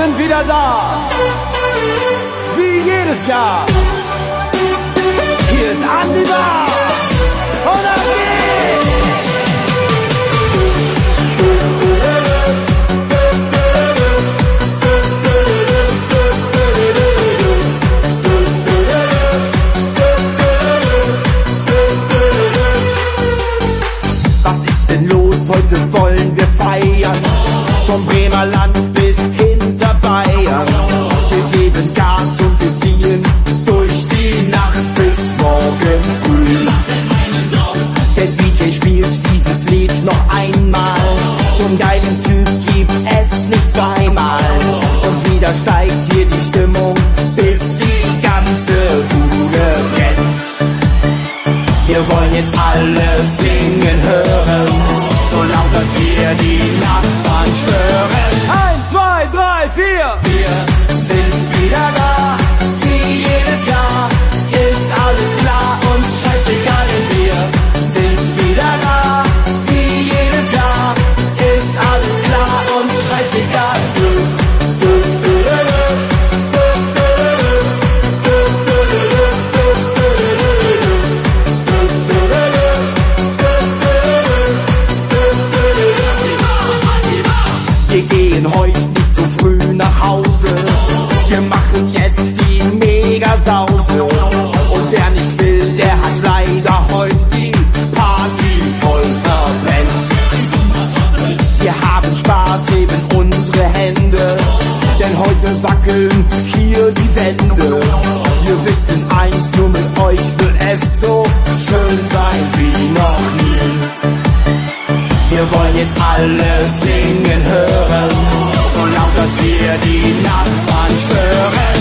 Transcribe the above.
sind wieder da, wie jedes Jahr. Hier ist Andi Bar und ab geht's. Was ist denn los? Heute wollen wir feiern, vom Bremer Land bis hinter Bayern. Wir geben Gas und wir ziehen durch die Nacht bis morgen früh. Der DJ spielt dieses Lied noch einmal, so einen geilen Typ gibt es nicht zweimal. Und wieder steigt hier die Stimmung, bis die ganze Bude brennt. Wir wollen jetzt alle singen hören, so laut, dass wir die Nachbarn stören. 1, 2, 3, 4. Wir sind wieder da, wie jedes Jahr. Ist alles klar und scheißegal, denn wir sind wieder da, wie jedes Jahr. Ist alles klar und scheißegal. Wir gehen heute nicht so früh nach Hause. Wir machen jetzt die Mega-Sause. Und wer nicht will, der hat leider heute die Party voll verbrennt. Wir haben Spaß, heben unsere Hände, denn heute wackeln hier die Wände. Wir wissen eins, nur mit euch wird es so schön sein wie noch nie. Wir wollen jetzt alle singen hören, so laut, dass wir die Nachbarn stören.